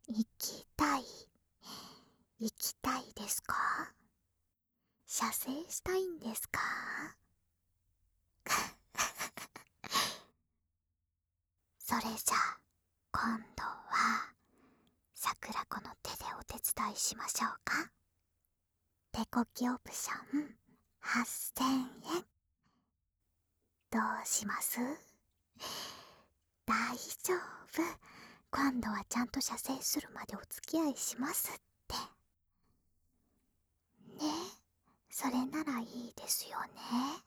行きたい行きたいですか？射精したいんですか？それじゃあ今度は桜子の手でお手伝いしましょうか。手こきオプション8000円。どうします？大丈夫。今度はちゃんと射精するまでお付き合いしますって。ね、それならいいですよね。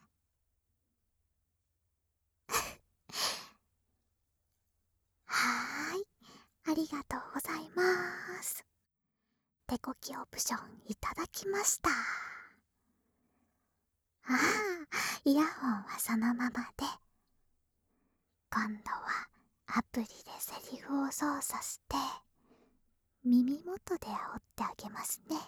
はーい、ありがとうございます。手こきオプションいただきました。ああ、イヤホンはそのままで。今度はアプリでセリフを操作して耳元で煽ってあげますね。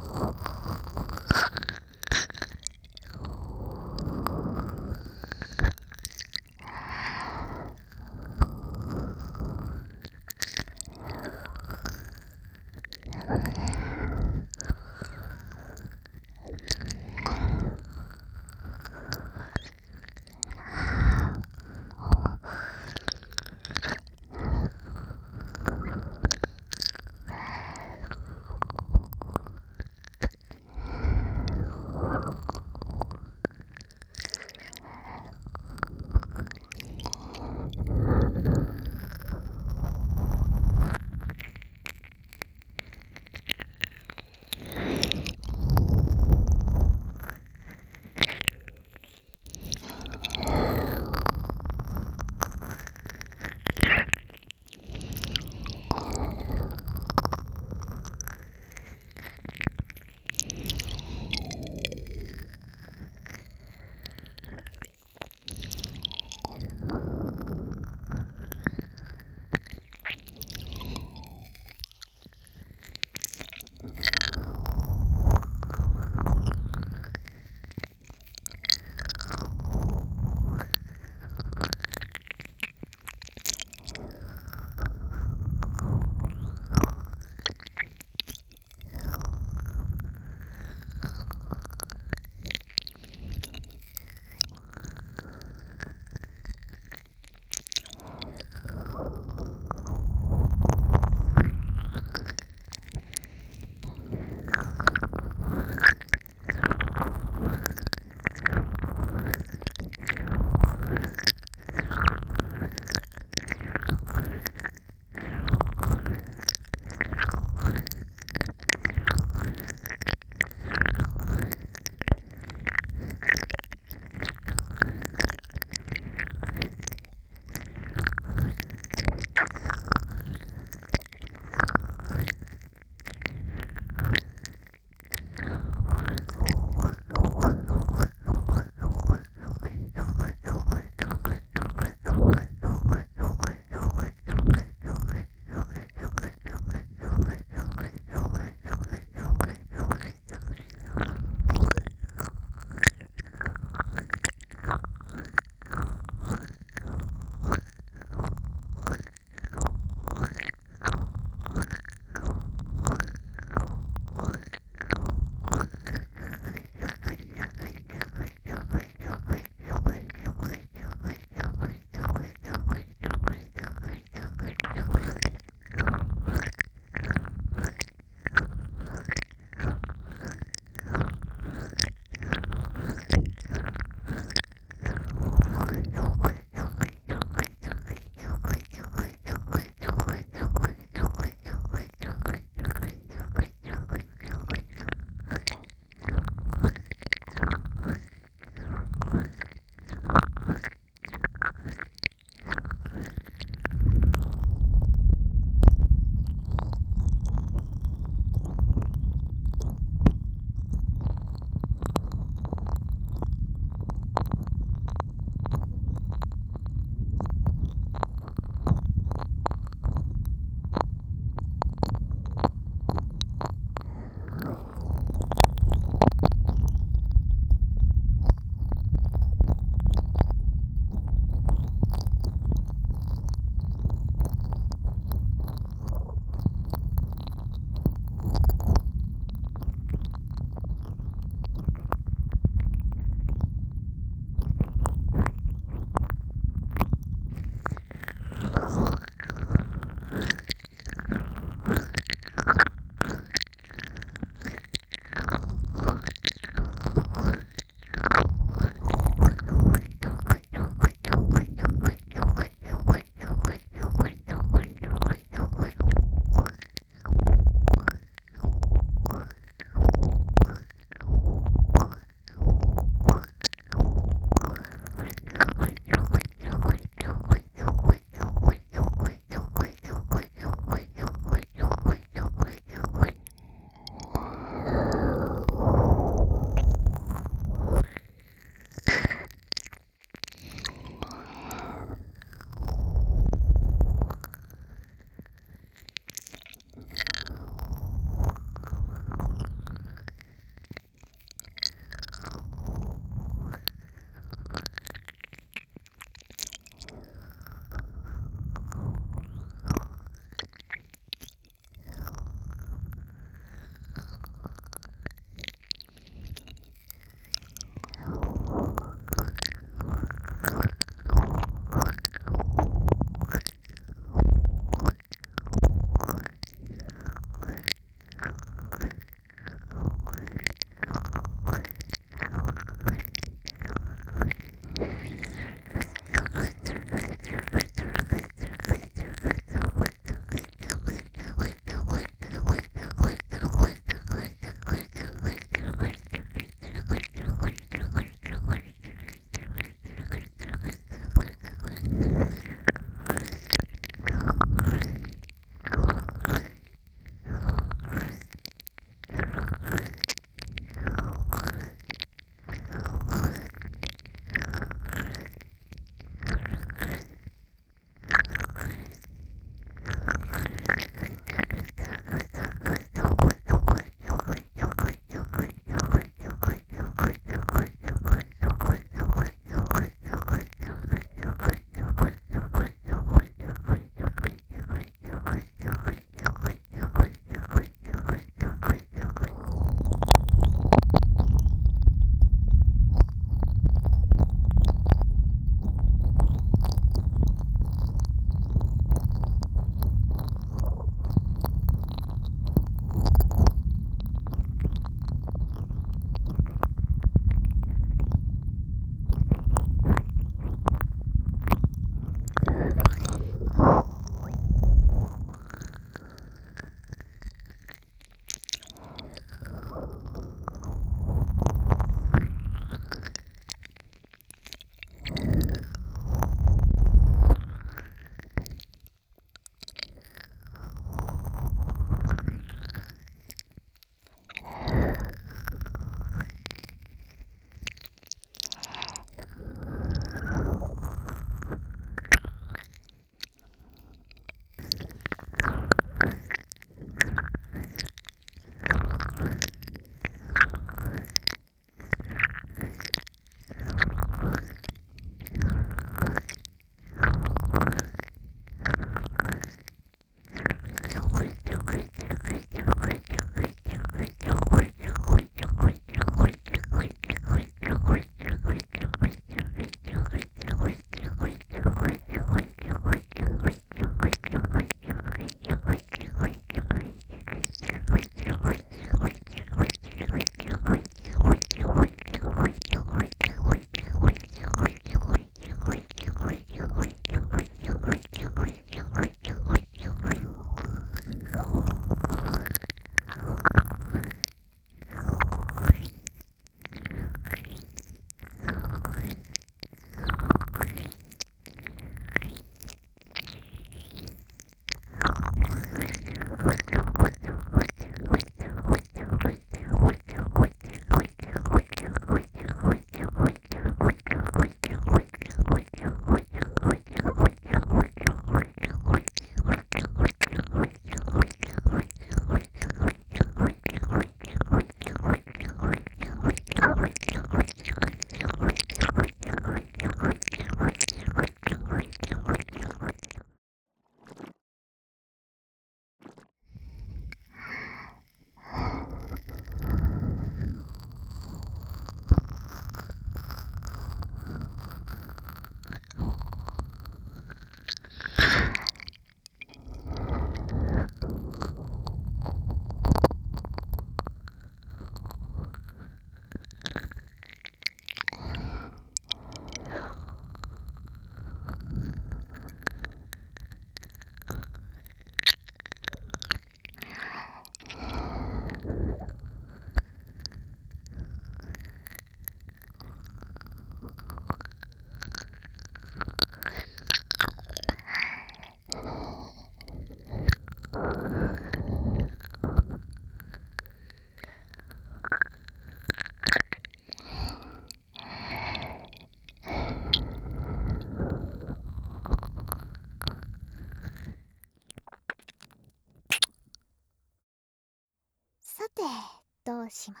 さて、どうします？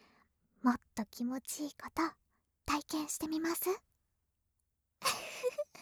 もっと気持ちいいこと体験してみます？